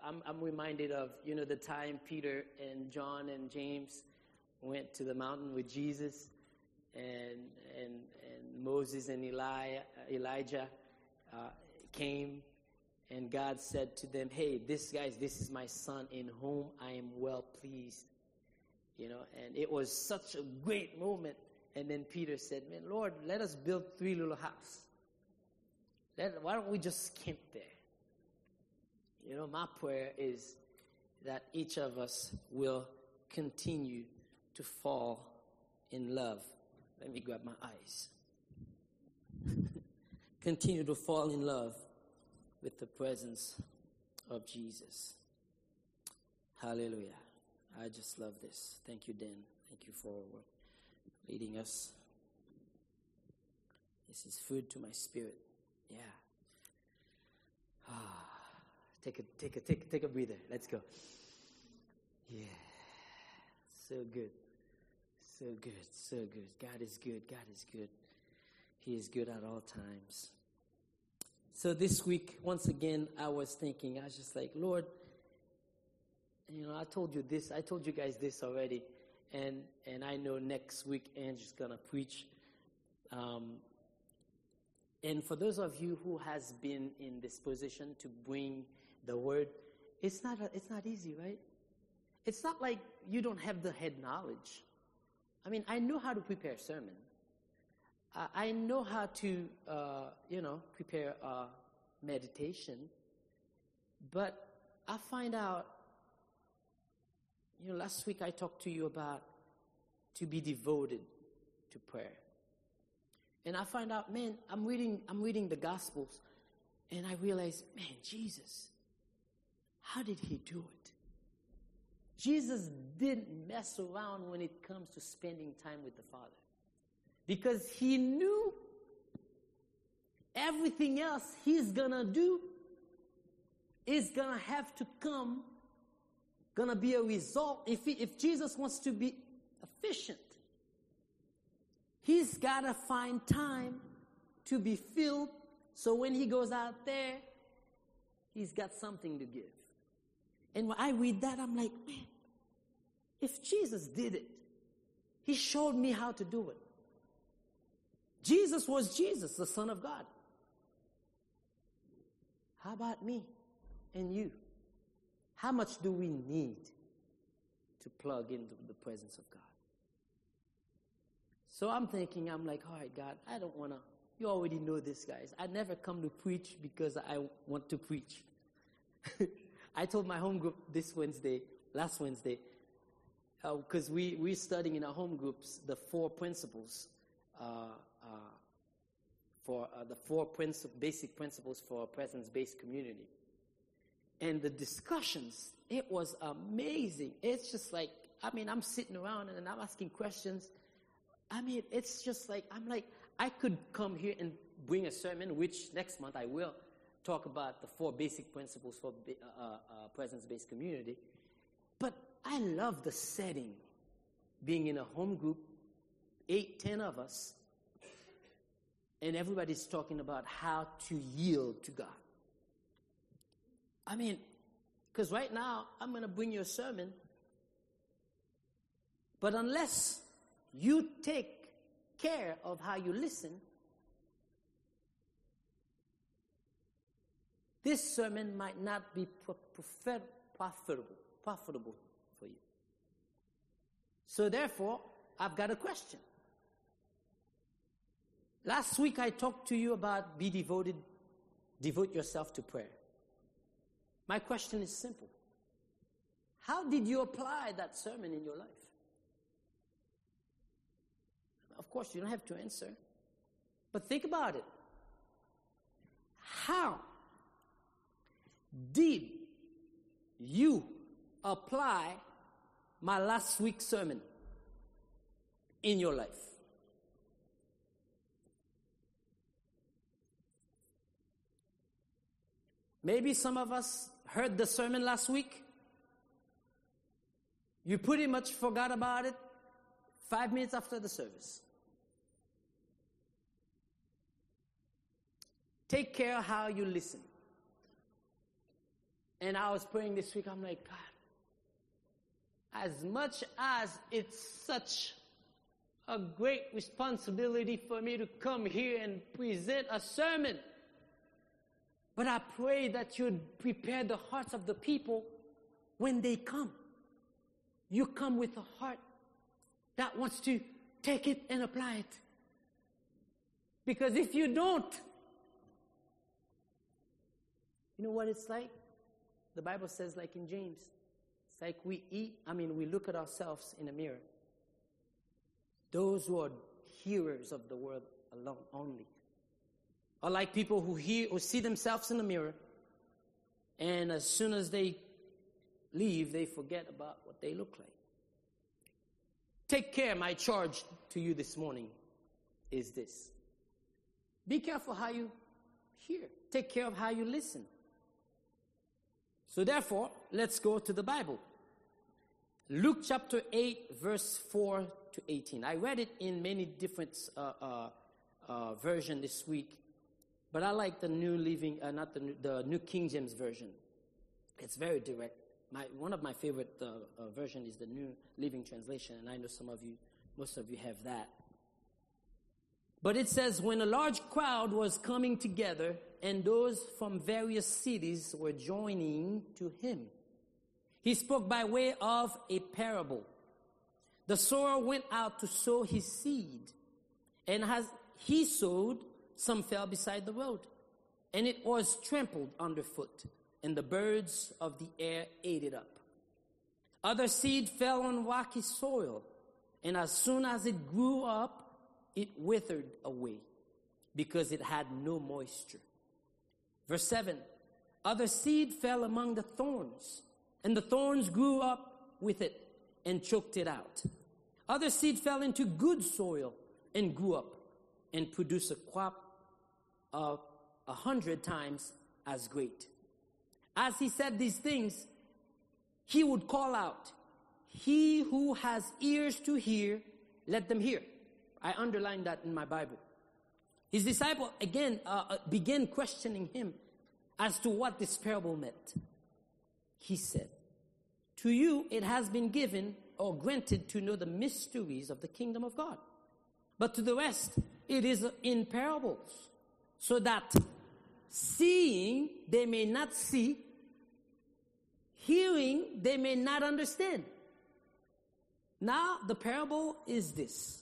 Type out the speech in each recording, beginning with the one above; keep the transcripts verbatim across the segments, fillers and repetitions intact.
I'm, I'm reminded of, you know, the time Peter and John and James went to the mountain with Jesus, and and and Moses and Eli, Elijah uh, came, and God said to them, "Hey, this guys, this is my son in whom I am well pleased." You know, and it was such a great moment. And then Peter said, "Man, Lord, let us build three little houses. Let, why don't we just camp there?" You know, my prayer is that each of us will continue to fall in love. Let me grab my eyes. Continue to fall in love with the presence of Jesus. Hallelujah. I just love this. Thank you, Dan. Thank you for leading us. This is food to my spirit. Yeah. Ah. Take a take a take take a breather. Let's go. Yeah. So good. So good. So good. God is good. God is good. He is good at all times. So this week, once again, I was thinking, I was just like, Lord, you know, I told you this, I told you guys this already, and and I know next week Andrew's gonna preach. Um, and for those of you who has been in this position to bring the word, it's not it's not easy, right? It's not like you don't have the head knowledge. I mean, I know how to prepare a sermon. I, I know how to, uh, you know, prepare a meditation. But I find out, you know, last week I talked to you about to be devoted to prayer. And I find out, man, I'm reading, I'm reading the Gospels, and I realize, man, Jesus, how did he do it? Jesus didn't mess around when it comes to spending time with the Father, because he knew everything else he's gonna do is gonna have to come, gonna be a result. If he, if Jesus wants to be efficient, he's gotta find time to be filled, so when he goes out there, he's got something to give. And when I read that, I'm like, man, if Jesus did it, he showed me how to do it. Jesus was Jesus, the Son of God. How about me and you? How much do we need to plug into the presence of God? So I'm thinking, I'm like, all right, God, I don't want to, you already know this, guys. I never come to preach because I want to preach. I told my home group this Wednesday, last Wednesday, because uh, we, we're studying in our home groups the four principles, uh, uh, for uh, the four princip- basic principles for a presence-based community. And the discussions, it was amazing. It's just like, I mean, I'm sitting around and I'm asking questions. I mean, it's just like, I'm like, I could come here and bring a sermon, which next month I will, talk about the four basic principles for uh, uh, presence-based community. But I love the setting, being in a home group, eight, ten of us, and everybody's talking about how to yield to God. I mean, because right now, I'm going to bring you a sermon, but unless you take care of how you listen, this sermon might not be profitable, profitable for you. So therefore, I've got a question. Last week I talked to you about be devoted, devote yourself to prayer. My question is simple. How did you apply that sermon in your life? Of course, you don't have to answer, but think about it. How did you apply my last week's sermon in your life? Maybe some of us heard the sermon last week. You pretty much forgot about it five minutes after the service. Take care of how you listen. And I was praying this week, I'm like, God, as much as it's such a great responsibility for me to come here and present a sermon, but I pray that you'd prepare the hearts of the people when they come. You come with a heart that wants to take it and apply it. Because if you don't, you know what it's like? The Bible says, like in James, it's like we eat, I mean, we look at ourselves in a mirror. Those who are hearers of the word alone only are like people who hear or see themselves in the mirror, and as soon as they leave, they forget about what they look like. Take care. My charge to you this morning is this. Be careful how you hear. Take care of how you listen. So therefore, let's go to the Bible. Luke chapter eight, verse four to eighteen. I read it in many different uh, uh, uh, versions this week, but I like the New Living, uh, not the new, the New King James Version. It's very direct. My, one of my favorite uh, uh, version is the New Living Translation, and I know some of you, most of you have that. But it says, when a large crowd was coming together, and those from various cities were joining to him, he spoke by way of a parable. The sower went out to sow his seed, and as he sowed, some fell beside the road, and it was trampled underfoot, and the birds of the air ate it up. Other seed fell on rocky soil, and as soon as it grew up, it withered away, because it had no moisture. Verse seven, other seed fell among the thorns, and the thorns grew up with it and choked it out. Other seed fell into good soil and grew up and produced a crop of a hundred times as great. As he said these things, he would call out, he who has ears to hear, let them hear. I underlined that in my Bible. His disciple again uh, began questioning him as to what this parable meant. He said, to you it has been given or granted to know the mysteries of the kingdom of God. But to the rest, it is in parables, so that seeing they may not see, hearing they may not understand. Now the parable is this.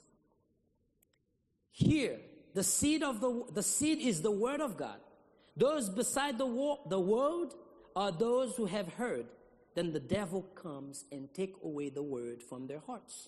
Here, the seed of the the seed is the word of God. Those beside the wo- the word are those who have heard. Then the devil comes and take away the word from their hearts,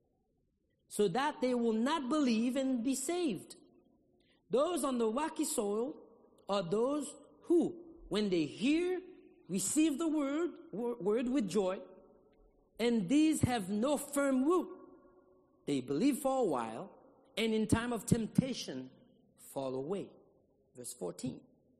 so that they will not believe and be saved. Those on the rocky soil are those who, when they hear, receive the word, word with joy, and these have no firm root. They believe for a while, and in time of temptation fall away. Verse fourteen.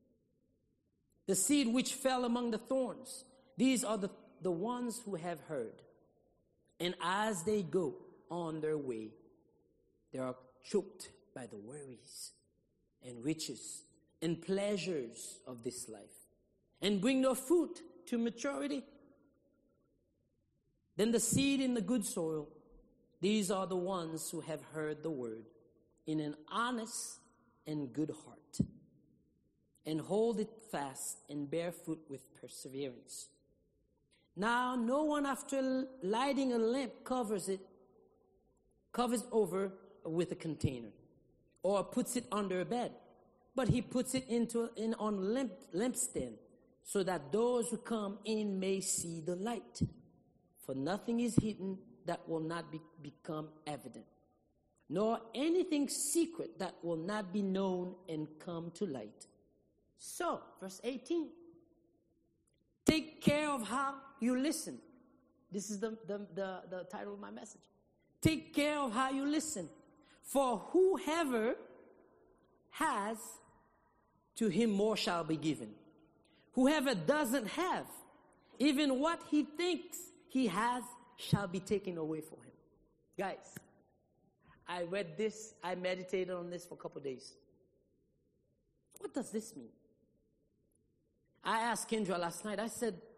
The seed which fell among the thorns, these are the, the ones who have heard. And as they go on their way, they are choked by the worries and riches and pleasures of this life, and bring no fruit to maturity. Then the seed in the good soil, these are the ones who have heard the word in an honest and good heart, and hold it fast and bear fruit with perseverance. Now, no one after lighting a lamp covers it, covers over with a container, or puts it under a bed, but he puts it into in on a lamp, lampstand, so that those who come in may see the light. For nothing is hidden that will not be, become evident, nor anything secret that will not be known and come to light. So, verse eighteen, take care of how you listen. This is the, the, the, the title of my message. Take care of how you listen. For whoever has, to him more shall be given. Whoever doesn't have, even what he thinks he has shall be taken away from him. Guys, I read this, I meditated on this for a couple of days. What does this mean? I asked Kendra last night, I said,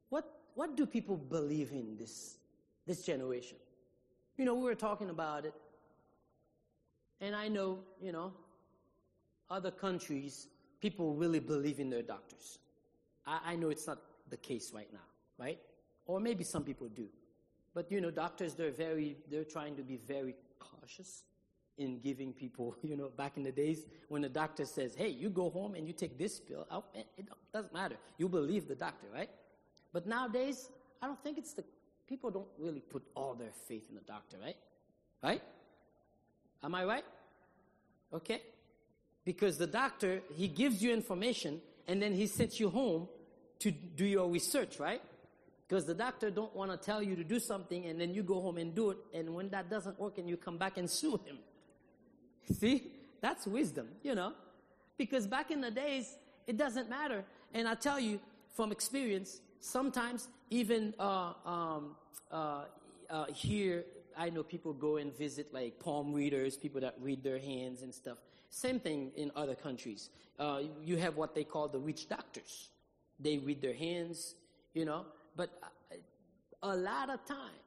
What what do people believe in this this generation? You know, we were talking about it, and I know, you know, other countries, people really believe in their doctors. I, I know it's not the case right now, right? Or maybe some people do. But, you know, doctors, they're very, they're trying to be very cautious in giving people, you know, back in the days when the doctor says, hey, you go home and you take this pill, it doesn't matter. You believe the doctor, right? But nowadays, I don't think it's the, people don't really put all their faith in the doctor, right? Right? Am I right? Okay? Because the doctor, he gives you information and then he sends you home to do your research, right? Because the doctor don't want to tell you to do something and then you go home and do it, and when that doesn't work and you come back and sue him. See? That's wisdom, you know? Because back in the days, it doesn't matter. And I tell you from experience, sometimes even uh, um, uh, uh, here, I know people go and visit like palm readers, people that read their hands and stuff. Same thing in other countries. Uh, you have what they call the witch doctors. They read their hands, you know. But a lot of time,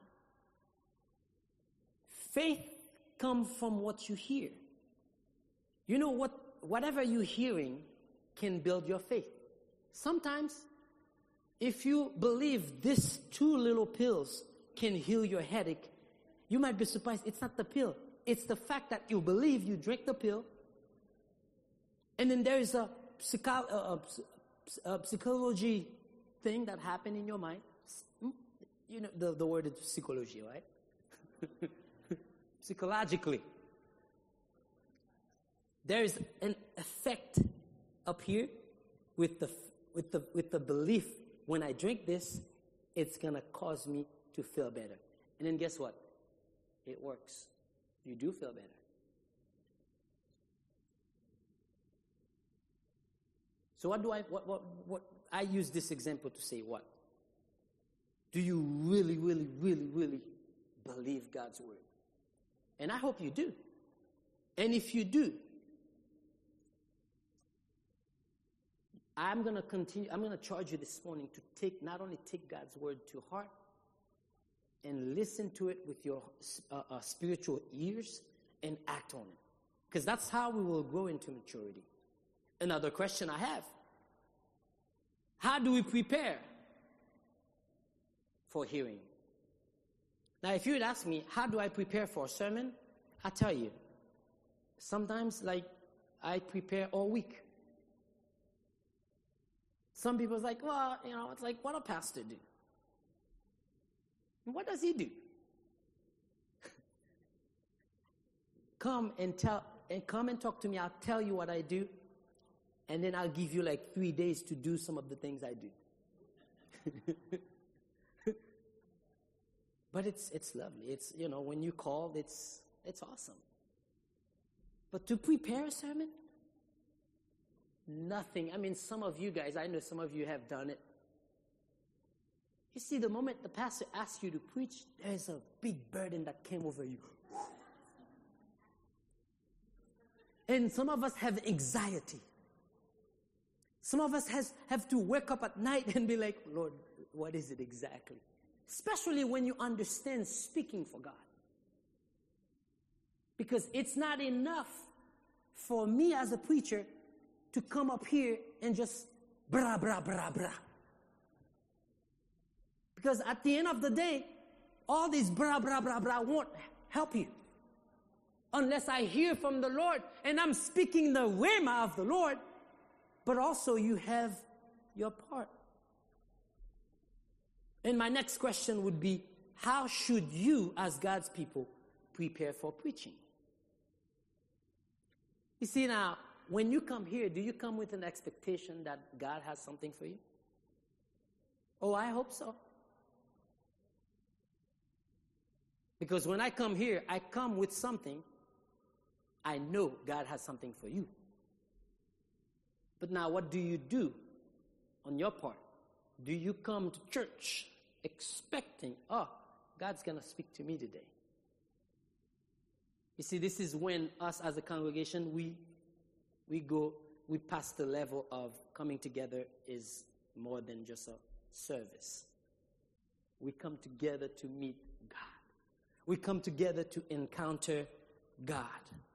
faith comes from what you hear. You know what? Whatever you're hearing can build your faith. Sometimes, if you believe these two little pills can heal your headache, you might be surprised. It's not the pill. It's the fact that you believe you drink the pill. And then there is a, psycho- a, a, a psychology thing that happened in your mind. You know, the, the word is psychology, right? Psychologically. There is an effect up here with the, with the, with the belief, when I drink this, it's going to cause me to feel better. And then guess what? It works. You do feel better. So what do I, what, what, what, I use this example to say what? Do you really, really, really, really believe God's word? And I hope you do. And if you do, I'm going to continue, I'm going to charge you this morning to take, not only take God's word to heart and listen to it with your uh, uh, spiritual ears and act on it. Because that's how we will grow into maturity. Another question I have. How do we prepare for hearing? Now, if you would ask me, how do I prepare for a sermon? I tell you, sometimes, like, I prepare all week. Some people's like, well, you know, it's like, what a pastor do? What does he do? Come and tell, and come and talk to me. I'll tell you what I do. And then I'll give you like three days to do some of the things I do. But it's it's lovely. It's, you know, when you call, it's it's awesome. But to prepare a sermon, nothing. I mean, some of you guys, I know some of you have done it. You see, the moment the pastor asks you to preach, there's a big burden that came over you. And some of us have anxiety. Some of us has, have to wake up at night and be like, Lord, what is it exactly? Especially when you understand speaking for God. Because it's not enough for me as a preacher to come up here and just blah, blah, blah, blah. Because at the end of the day, all this blah, blah, blah, blah won't help you. Unless I hear from the Lord and I'm speaking the rhema of the Lord, but also you have your part. And my next question would be, how should you, as God's people, prepare for preaching? You see now, when you come here, do you come with an expectation that God has something for you? Oh, I hope so. Because when I come here, I come with something. I know God has something for you. But now, what do you do on your part? Do you come to church expecting, oh, God's going to speak to me today? You see, this is when us as a congregation, we we go, we pass the level of coming together is more than just a service. We come together to meet God. We come together to encounter God.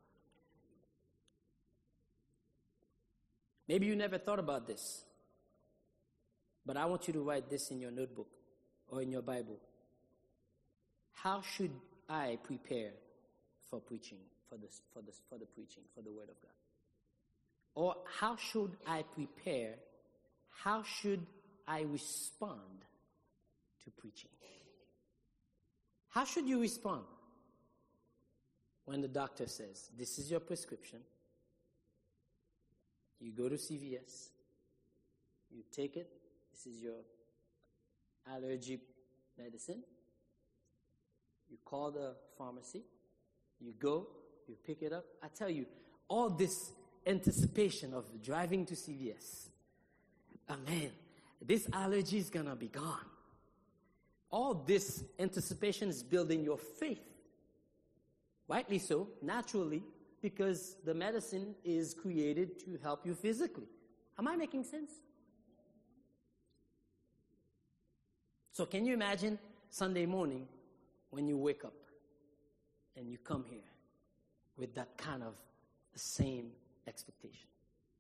Maybe you never thought about this, but I want you to write this in your notebook or in your Bible. How should I prepare for preaching, for this, for this, for the preaching, for the Word of God? Or how should I prepare? How should I respond to preaching? How should you respond when the doctor says, this is your prescription? You go to C V S, you take it, this is your allergy medicine. You call the pharmacy, you go, you pick it up. I tell you, all this anticipation of driving to C V S, oh man, this allergy is gonna be gone. All this anticipation is building your faith. Rightly so, naturally, because the medicine is created to help you physically. Am I making sense? So can you imagine Sunday morning when you wake up and you come here with that kind of the same expectation?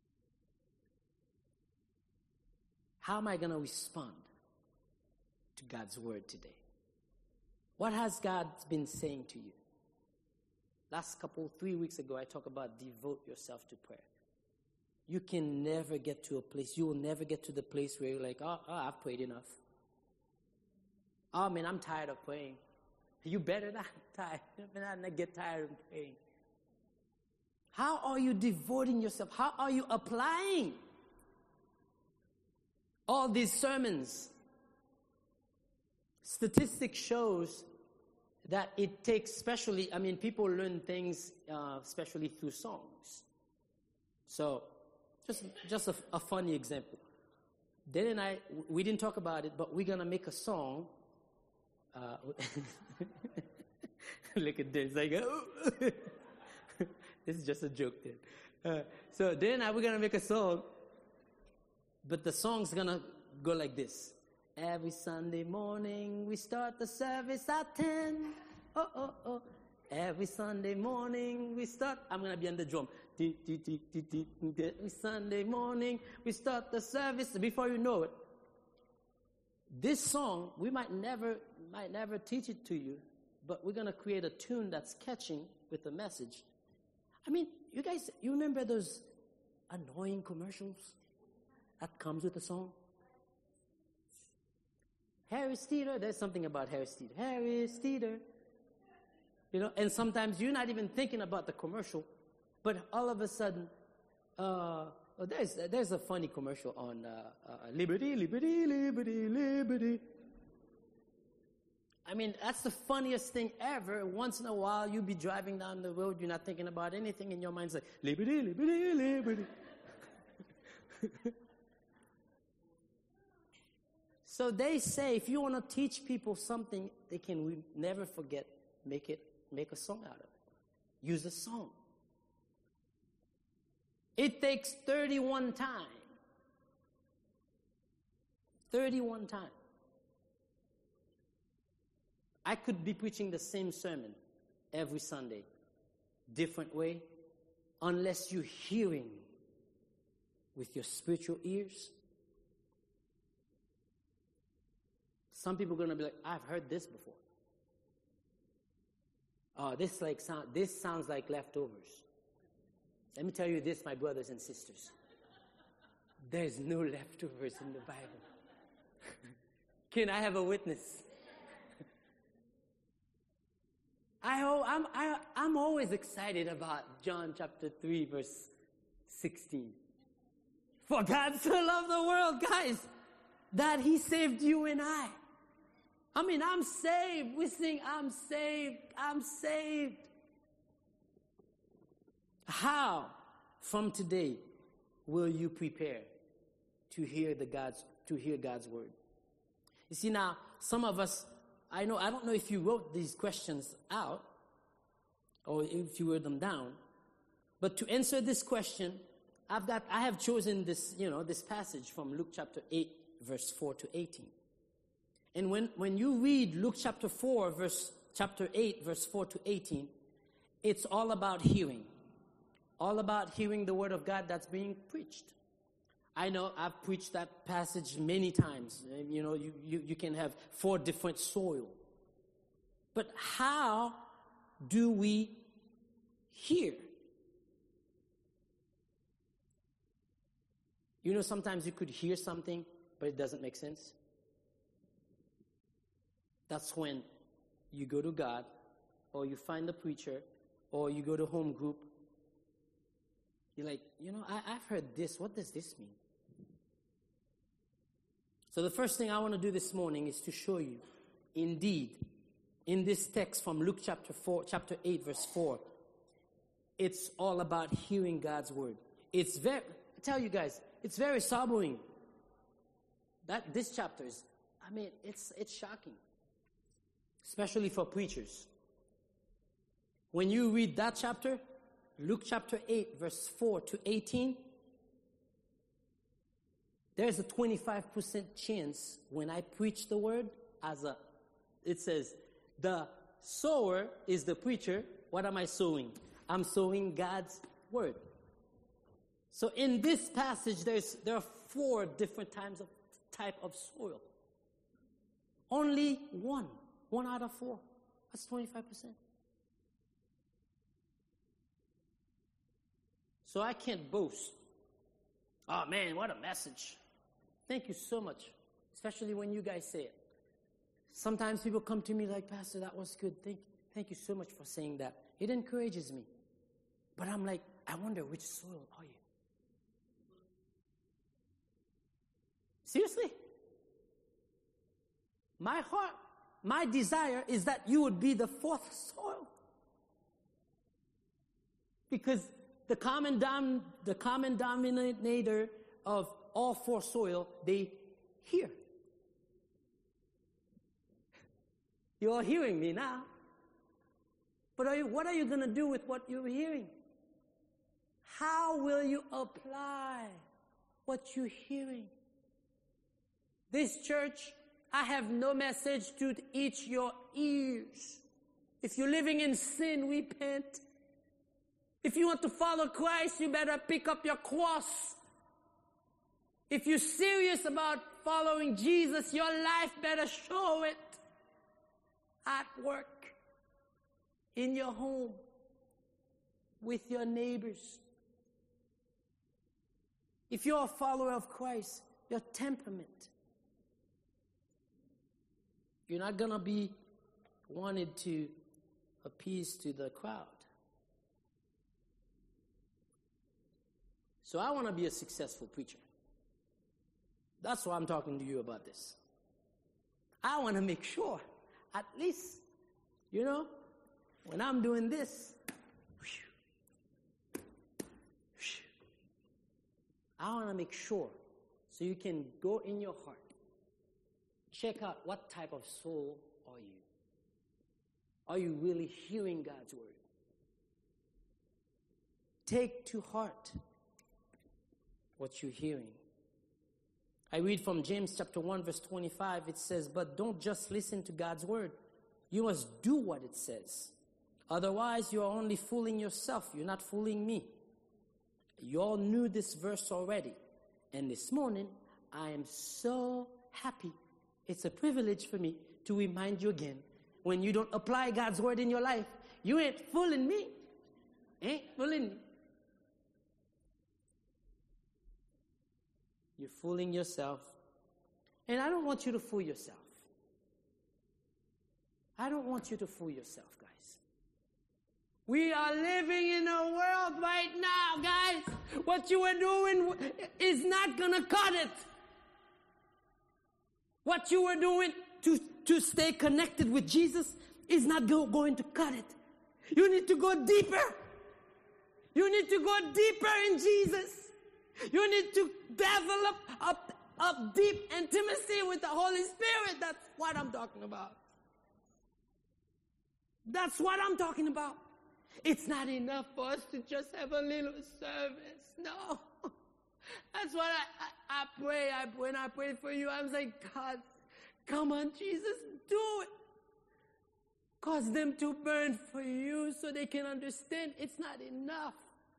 How am I going to respond to God's word today? What has God been saying to you? Last couple, three weeks ago, I talked about devote yourself to prayer. You can never get to a place, you will never get to the place where you're like, oh, oh I've prayed enough. Oh, man, I'm tired of praying. You better not tired. You better not get tired of praying. How are you devoting yourself? How are you applying all these sermons? Statistics shows that it takes, especially, I mean, people learn things, uh, especially through songs. So, just just a, a funny example. Dan and I, we didn't talk about it, but we're going to make a song. Uh, look at this. Like, oh. This is just a joke, Dan. Uh, so, Dan and I, we're going to make a song, but the song's going to go like this. Every Sunday morning, we start the service at ten. Oh, oh, oh. Every Sunday morning, we start. I'm going to be on the drum. Every Sunday morning, we start the service. Before you know it, this song, we might never, might never teach it to you, but we're going to create a tune that's catching with the message. I mean, you guys, you remember those annoying commercials that comes with a song? Harris Teeter, there's something about Harris Teeter. Harris Teeter. You know, and sometimes you're not even thinking about the commercial, but all of a sudden, uh, oh, there's there's a funny commercial on uh, uh, Liberty, Liberty, Liberty, Liberty. I mean, that's the funniest thing ever. Once in a while, you be driving down the road, you're not thinking about anything in your mind's like, Liberty, Liberty, Liberty. So they say if you want to teach people something they can re- never forget, make it, make a song out of it. Use a song. It takes thirty-one times. thirty-one times. I could be preaching the same sermon every Sunday, different way, unless you're hearing with your spiritual ears. Some people are going to be like, I've heard this before. Oh, this like sound. This sounds like leftovers. Let me tell you this, my brothers and sisters. There's no leftovers in the Bible. Can I have a witness? I, I'm, I, I'm always excited about John chapter three, verse sixteen. For God so loved the world, guys, that he saved you and I. I mean, I'm saved. We sing, I'm saved, I'm saved. How, from today, will you prepare to hear the God's to hear God's word? You see, now, some of us, I know, I don't know if you wrote these questions out or if you wrote them down, but to answer this question, I've got, I have chosen this, you know, this passage from Luke chapter eight, verse four to eighteen. And when, when you read Luke chapter four, verse chapter eight, verse four to eighteen, it's all about hearing. All about hearing the word of God that's being preached. I know I've preached that passage many times. You know, you, you, you can have four different soil. But how do we hear? You know, sometimes you could hear something, but it doesn't make sense. That's when you go to God, or you find the preacher, or you go to home group. You're like, you know, I, I've heard this. What does this mean? So the first thing I want to do this morning is to show you, indeed, in this text from Luke chapter four, chapter eight, verse four, it's all about hearing God's word. It's very, I tell you guys, it's very sobering. That this chapter is, I mean, it's it's shocking, especially for preachers. When you read that chapter, Luke chapter eight, verse four to eighteen, there's a twenty-five percent chance when I preach the word as a, it says, the sower is the preacher. What am I sowing? I'm sowing God's word. So in this passage, there's there are four different types of type of soil. Only one, one out of four. That's twenty-five percent. So I can't boast. Oh man, what a message. Thank you so much, especially when you guys say it. Sometimes people come to me like, Pastor, that was good. Thank, thank you so much for saying that. It encourages me. But I'm like, I wonder which soil are you? Seriously? My heart, my desire is that you would be the fourth soil. Because the common dom, the common denominator of all four soil, they hear. You're hearing me now. But are you, what are you going to do with what you're hearing? How will you apply what you're hearing? This church, I have no message to each your ears. If you're living in sin, repent. If you want to follow Christ, you better pick up your cross. If you're serious about following Jesus, your life better show it. At work, in your home, with your neighbors. If you're a follower of Christ, your temperament. You're not going to be wanted to appease to the crowd. So I want to be a successful preacher. That's why I'm talking to you about this. I want to make sure, at least, you know, when I'm doing this, I want to make sure, so you can go in your heart, check out what type of soul are you. Are you really hearing God's word? Take to heart what you're hearing. I read from James chapter one, verse twenty-five. It says, but don't just listen to God's word. You must do what it says. Otherwise, you are only fooling yourself. You're not fooling me. You all knew this verse already. And this morning, I am so happy. It's a privilege for me to remind you again. When you don't apply God's word in your life, you ain't fooling me. Ain't fooling me. You're fooling yourself. And I don't want you to fool yourself. I don't want you to fool yourself, guys. We are living in a world right now, guys. What you are doing is not going to cut it. What you are doing to, to stay connected with Jesus is not go, going to cut it. You need to go deeper. You need to go deeper in Jesus. You need to develop a, a deep intimacy with the Holy Spirit. That's what I'm talking about. That's what I'm talking about. It's not enough for us to just have a little service. No. That's what I, I, I pray. I, when I pray for you, I'm saying, God, Come on, Jesus, do it. Cause them to burn for you so they can understand it's not enough.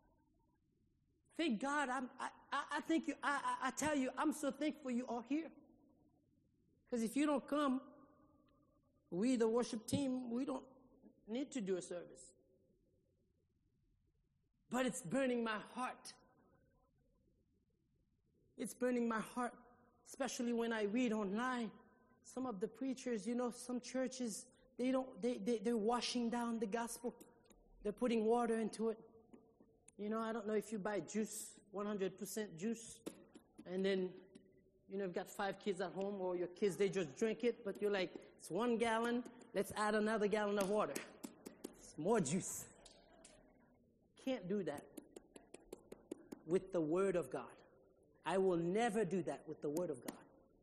Thank God, I'm, I, I, I thank you, I, I, I tell you, I'm so thankful you are here. Because if you don't come, we, the worship team, we don't need to do a service. But it's burning my heart. It's burning my heart, especially when I read online. Some of the preachers, you know, some churches, they don't, they, they, they're washing down the gospel. They're putting water into it. You know, I don't know if you buy juice, one hundred percent juice, and then, you know, you've got five kids at home, or your kids, they just drink it, but you're like, it's one gallon, let's add another gallon of water. It's more juice. Can't do that with the Word of God. I will never do that with the Word of God.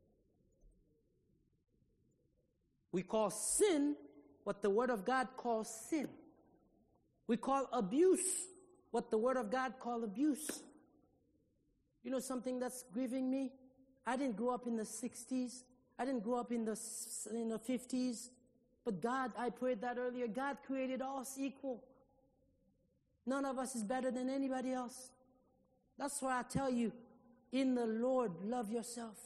We call sin what the Word of God calls sin. We call abuse what the Word of God calls abuse. You know something that's grieving me? I didn't grow up in the sixties. I didn't grow up in the, in the fifties. But God, I prayed that earlier, God created us equal. None of us is better than anybody else. That's why I tell you, in the Lord, love yourself.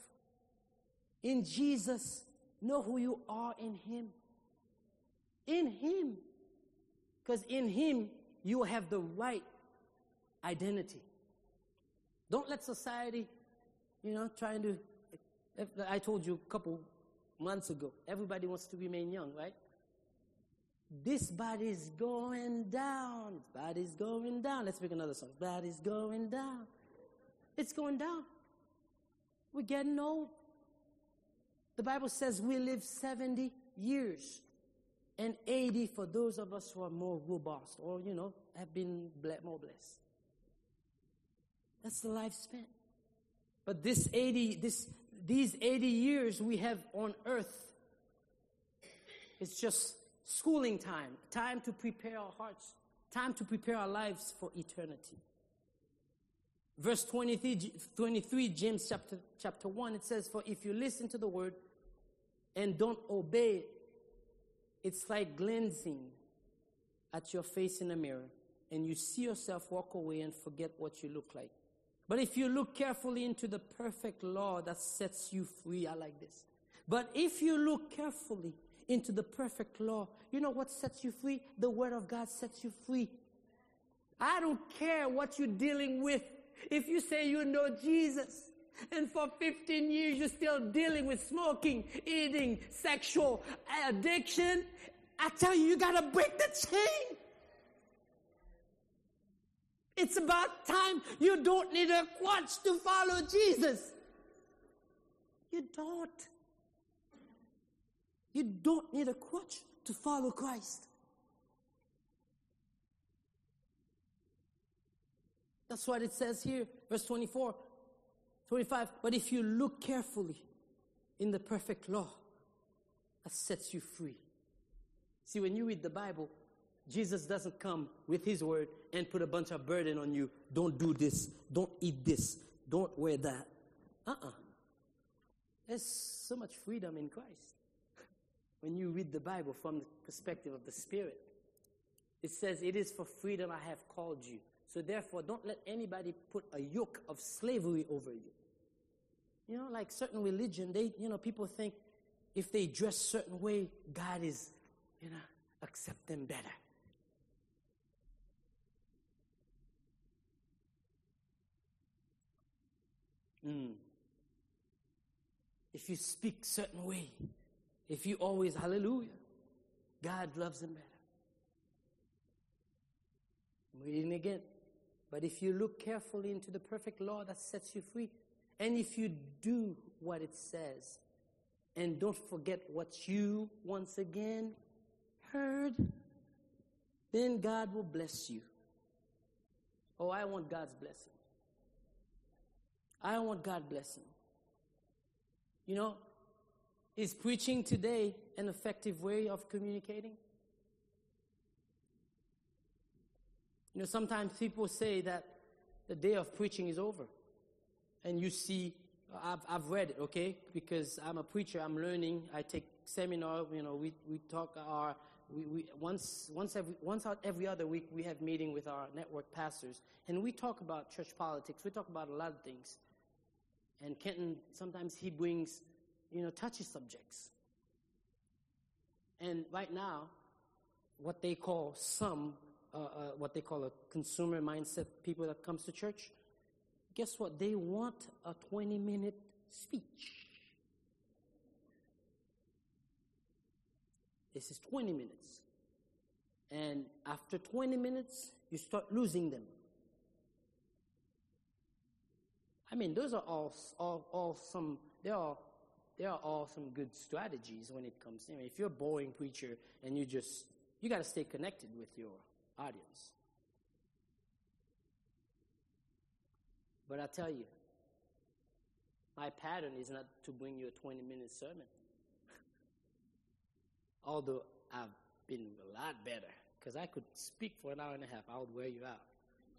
In Jesus, know who you are in Him. In Him. Because in Him, you have the right identity. Don't let society, you know, trying to, I told you a couple months ago, everybody wants to remain young, right? This body's going down. Body's going down. Let's make another song. Body's going down. It's going down. We're getting old. The Bible says we live seventy years and eighty for those of us who are more robust or, you know, have been more blessed. That's the lifespan. But this eighty, this, these eighty years we have on earth, it's just schooling time, time to prepare our hearts, time to prepare our lives for eternity. Verse twenty-three, twenty-three James chapter, chapter one, it says, for if you listen to the word and don't obey it, it's like glancing at your face in a mirror and you see yourself walk away and forget what you look like. But if you look carefully into the perfect law that sets you free, I like this. But if you look carefully into the perfect law, you know what sets you free? The Word of God sets you free. I don't care what you're dealing with. If you say you know Jesus, and for fifteen years you're still dealing with smoking, eating, sexual addiction, I tell you, you got to break the chain. It's about time. You don't need a crutch to follow Jesus. You don't. You don't need a crutch to follow Christ. That's what it says here, verse twenty-four, twenty-five. But if you look carefully in the perfect law that sets you free. See, when you read the Bible, Jesus doesn't come with His word and put a bunch of burden on you. Don't do this. Don't eat this. Don't wear that. Uh-uh. There's so much freedom in Christ. When you read the Bible from the perspective of the Spirit, it says, it is for freedom I have called you. So therefore, don't let anybody put a yoke of slavery over you. You know, like certain religion, they, you know, people think if they dress a certain way, God is, you know, accept them better. Mm. If you speak certain way, if you always hallelujah, God loves them better. I'm reading again. But if you look carefully into the perfect law that sets you free, and if you do what it says, and don't forget what you once again heard, then God will bless you. Oh, I want God's blessing. I want God's blessing. You know, is preaching today an effective way of communicating? You know, sometimes people say that the day of preaching is over. And you see I've I've read it, okay? Because I'm a preacher, I'm learning. I take seminar. You know, we we talk our we, we once once every once out every other week we have meeting with our network pastors, and we talk about church politics. We talk about a lot of things. And Kenton, sometimes he brings, you know, touchy subjects. And right now, what they call some, uh, uh, what they call a consumer mindset people that comes to church, guess what? They want a twenty-minute speech. This is twenty minutes. And after twenty minutes, you start losing them. I mean, those are all, all, all some, there are, there are all some good strategies when it comes to, I mean, if you're a boring preacher and you just, you got to stay connected with your audience. But I tell you, my pattern is not to bring you a twenty-minute sermon. Although I've been a lot better, because I could speak for an hour and a half. I would wear you out.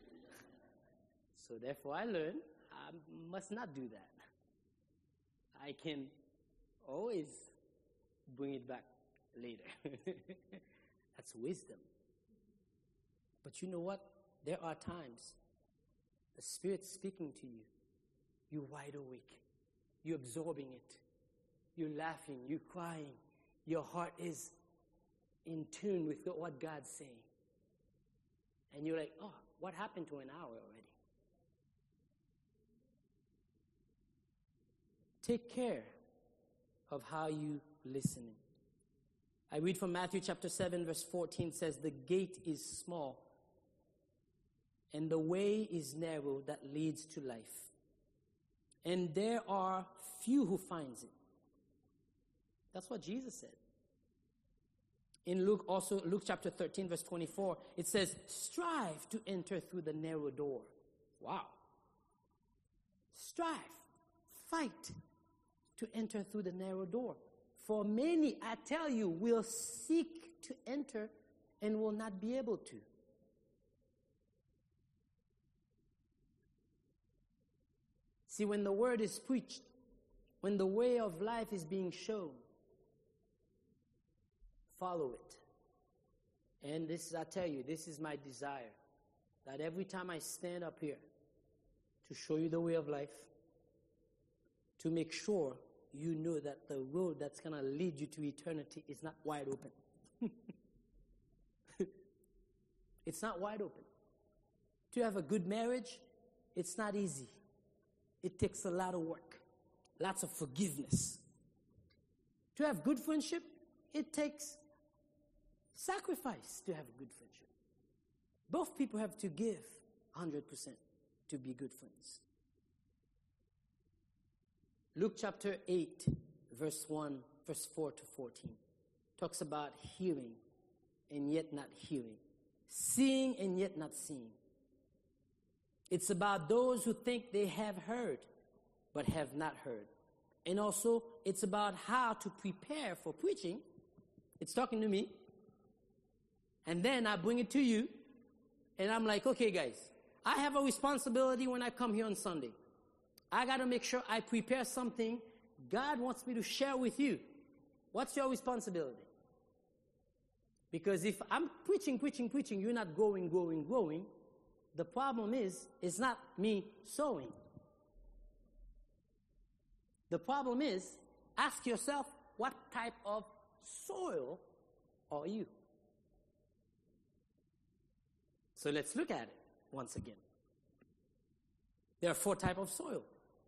So therefore I learned I must not do that. I can always bring it back later. That's wisdom. But you know what? There are times the Spirit's speaking to you. You're wide awake. You're absorbing it. You're laughing. You're crying. Your heart is in tune with what God's saying. And you're like, oh, what happened to an hour already? Take care of how you listening. I read from Matthew chapter seven, verse fourteen, says, the gate is small, and the way is narrow that leads to life. And there are few who finds it. That's what Jesus said. In Luke, also Luke chapter thirteen, verse twenty-four, it says, strive to enter through the narrow door. Wow. Strive, fight to enter through the narrow door. For many, I tell you, will seek to enter and will not be able to. See, when the word is preached, when the way of life is being shown, follow it. And this is, I tell you, this is my desire, that every time I stand up here to show you the way of life, to make sure you know that the road that's going to lead you to eternity is not wide open. It's not wide open. To have a good marriage, it's not easy. It takes a lot of work, lots of forgiveness. To have good friendship, it takes sacrifice to have a good friendship. Both people have to give one hundred percent to be good friends. Luke chapter eight, verse one, verse four to fourteen, talks about hearing and yet not hearing, seeing and yet not seeing. It's about those who think they have heard but have not heard. And also, it's about how to prepare for preaching. It's talking to me. And then I bring it to you, and I'm like, okay, guys, I have a responsibility when I come here on Sunday. I got to make sure I prepare something God wants me to share with you. What's your responsibility? Because if I'm preaching, preaching, preaching, you're not growing, growing, growing, the problem is, it's not me sowing. The problem is, ask yourself, what type of soil are you? So let's look at it once again. There are four types of soil.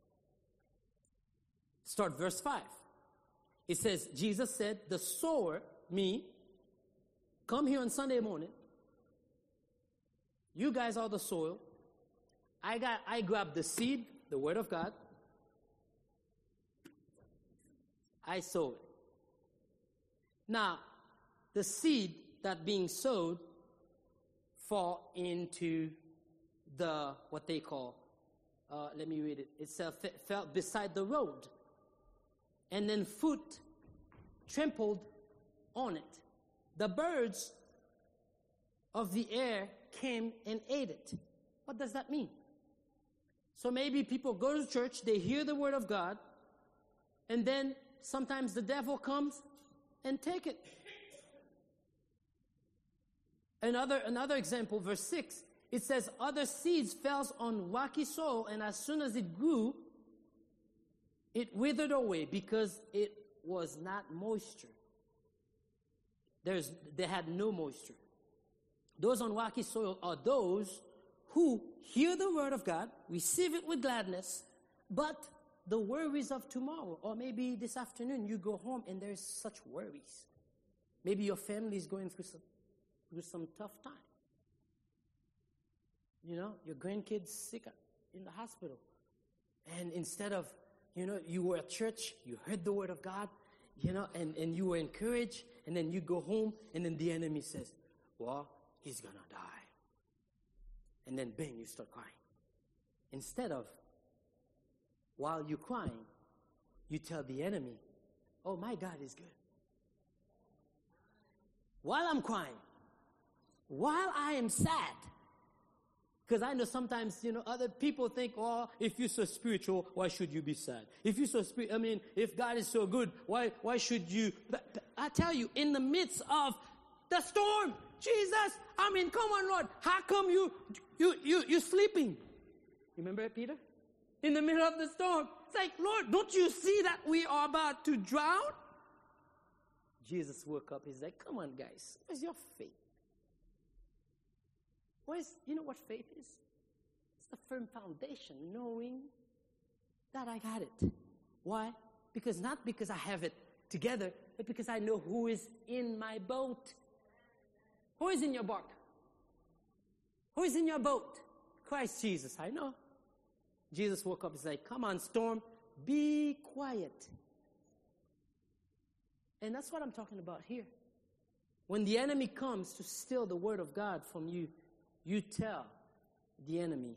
Start verse five. It says, Jesus said, the sower, me, come here on Sunday morning. You guys are the soil. I got, I grabbed the seed, the word of God. I sow it. Now, the seed that being sowed fall into the, what they call, uh, let me read it. It fell beside the road. And then foot trampled on it. The birds of the air came and ate it. What does that mean? So maybe people go to church, they hear the word of God, and then sometimes the devil comes and take it. Another, another example, verse six, it says, other seeds fell on rocky soil, and as soon as it grew, it withered away because it was not moisture. There's, they had no moisture. Those on rocky soil are those who hear the word of God, receive it with gladness, but the worries of tomorrow, or maybe this afternoon you go home and there's such worries. Maybe your family is going through some, through some tough time. You know, your grandkid's sick in the hospital. And instead of, you know, you were at church, you heard the word of God, you know, and, and you were encouraged, and then you go home, and then the enemy says, well, he's going to die. And then, bang, you start crying. Instead of, while you're crying, you tell the enemy, oh, my God is good. While I'm crying, while I am sad, because I know sometimes, you know, other people think, oh, if you're so spiritual, why should you be sad? If you're so spiritual, I mean, if God is so good, why, why should you? But, but I tell you, in the midst of the storm, Jesus, I mean, come on, Lord, how come you, you, you, you're sleeping? Remember Peter? In the middle of the storm. It's like, Lord, don't you see that we are about to drown? Jesus woke up. He's like, come on, guys. Where's your faith? Where's, you know what faith is? It's the firm foundation, knowing that I got it. Why? Because not because I have it together, but because I know who is in my boat. Who is in your boat? Who is in your boat? Christ Jesus, I know. Jesus woke up and said, come on, storm, be quiet. And that's what I'm talking about here. When the enemy comes to steal the word of God from you, you tell the enemy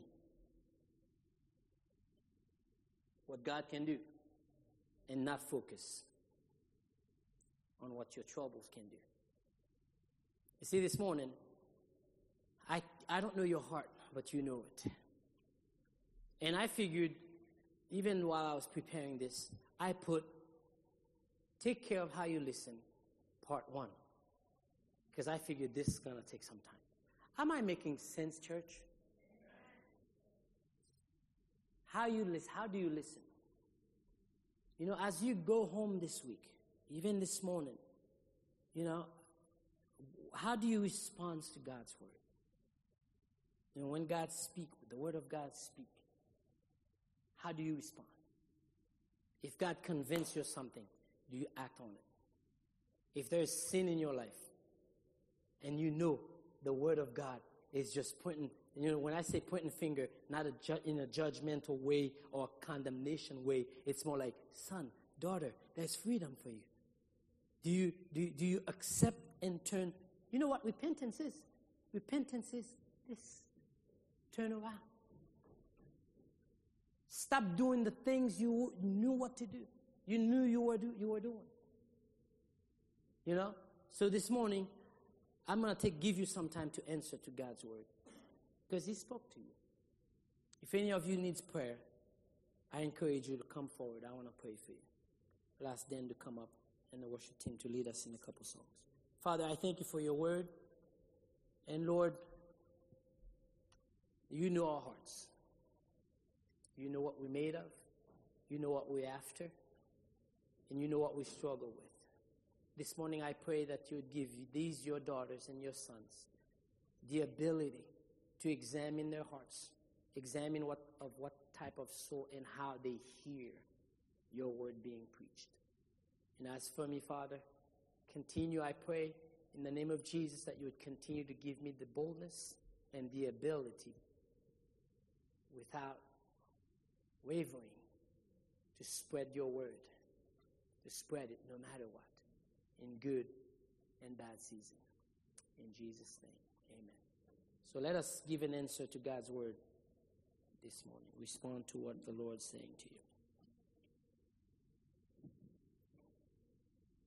what God can do and not focus on what your troubles can do. You see, this morning, I, I don't know your heart, but you know it. And I figured, even while I was preparing this, I put, take care of how you listen, part one. Because I figured this is going to take some time. Am I making sense, church? How you listen? How do you listen? You know, as you go home this week, even this morning, you know, how do you respond to God's word? You know, when God speaks, the word of God speak, how do you respond? If God convinces you of something, do you act on it? If there's sin in your life, and you know the word of God is just pointing, you know, when I say pointing finger, not a ju- in a judgmental way or condemnation way, it's more like, son, daughter, there's freedom for you. Do you, do you, do you accept and turn? You know what repentance is? Repentance is this. Turn around. Stop doing the things you knew what to do. You knew you were, do, you were doing. You know? So this morning, I'm going to take give you some time to answer to God's word. Because he spoke to you. If any of you needs prayer, I encourage you to come forward. I want to pray for you. I'll ask Dan to come up and the worship team to lead us in a couple songs. Father, I thank you for your word. And Lord, you know our hearts. You know what we're made of. You know what we're after. And you know what we struggle with. This morning I pray that you would give these your daughters and your sons the ability to examine their hearts, examine what of what type of soul and how they hear your word being preached. And as for me, Father, continue, I pray, in the name of Jesus, that you would continue to give me the boldness and the ability without wavering to spread your word, to spread it no matter what, in good and bad season. In Jesus' name, amen. So let us give an answer to God's word this morning. Respond to what the Lord's saying to you.